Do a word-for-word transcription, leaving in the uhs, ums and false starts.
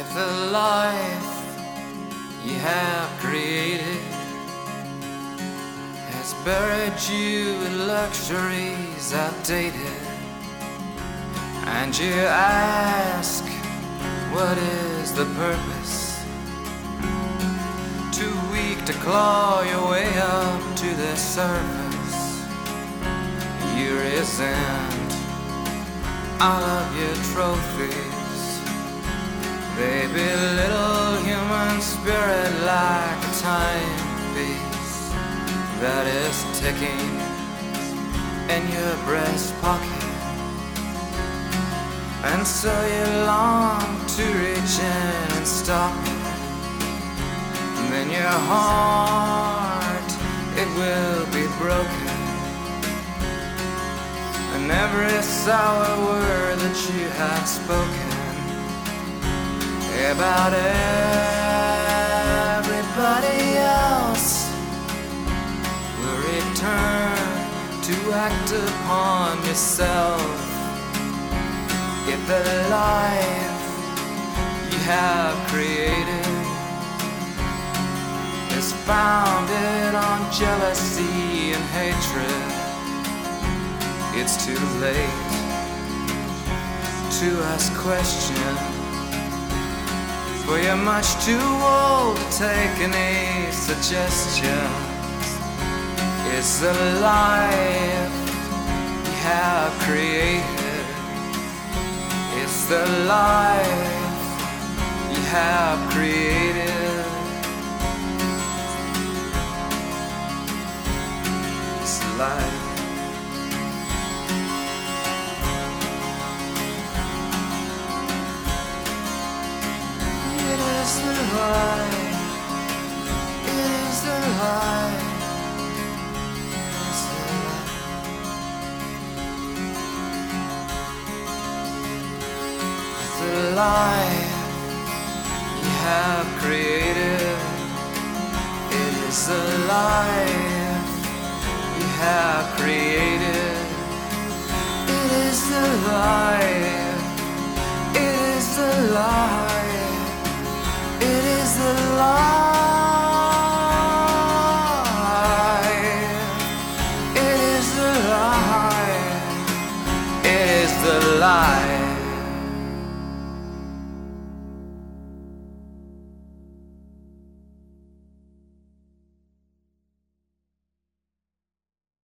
The life you have created has buried you in luxuries outdated, and you ask, what is the purpose? Too weak to claw your way up to the surface. You resent all of your trophies. They belittle human spirit like a timepiece that is ticking in your breast pocket. And so you long to reach in and stop it. And then your heart, it will be broken. And every sour word that you have spoken about everybody else will return to act upon yourself. If the life you have created is founded on jealousy and hatred, it's too late to ask questions. For you're much too old to take any suggestions. It's the life you have created. It's the life you have created. It's the life. It's the light, it is the light, it's the light. It's the life you have created. It is the life you have created. It is the life, it is the life. It is the light. It is the light. It is the light.